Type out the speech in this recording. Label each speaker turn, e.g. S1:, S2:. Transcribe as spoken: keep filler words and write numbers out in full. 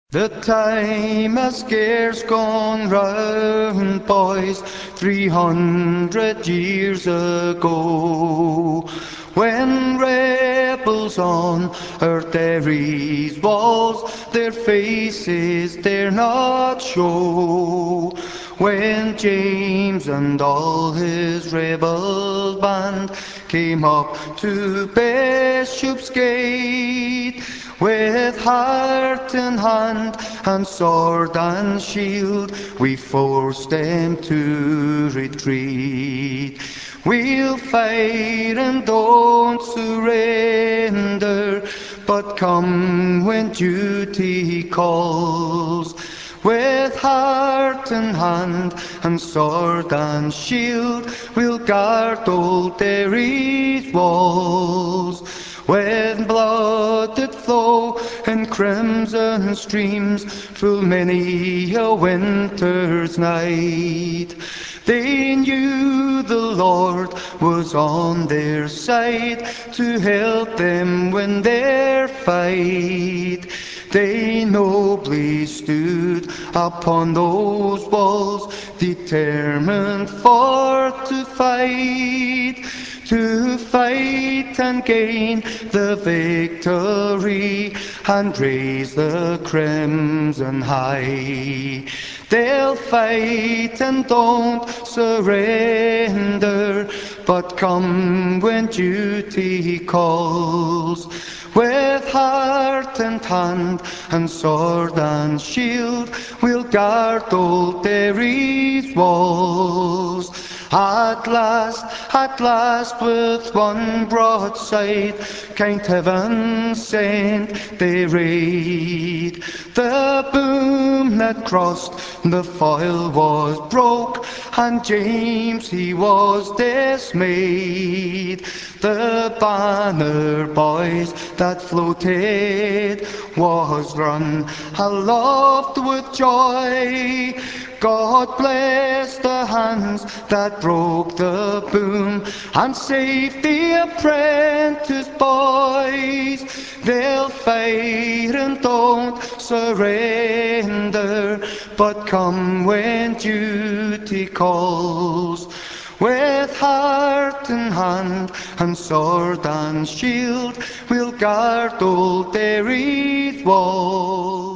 S1: The time has scarce gone round, boys, three hundred years ago, when rebels on our Derry's walls their faces dare not show, when James and all his rebel band came up to Bishopsgate, with heart in hand and sword and shield, we forced them to retreat. We'll fight and don't surrender, but come when duty calls. With heart in hand and sword and shield, we'll guard old Derry's walls. When blood did flow in crimson streams through many a winter's night, they knew the Lord was on their side to help them win their fight. They nobly stood upon those walls, determined for to fight, to fight and gain the victory and raise the crimson high. They'll fight and don't surrender, but come when duty calls. With heart and hand and sword and shield, we'll guard old Derry's walls. At last, at last, with one broadside, kind heaven sent their aid. The boom that crossed the foil was broke, and James he was dismayed. The banner, boys, that floated was run aloft with joy. God bless the hands that broke the boom and saved the apprentice boys. They'll fight and don't surrender, but come when duty calls. With heart in hand and sword and shield, we'll guard old Derry's walls.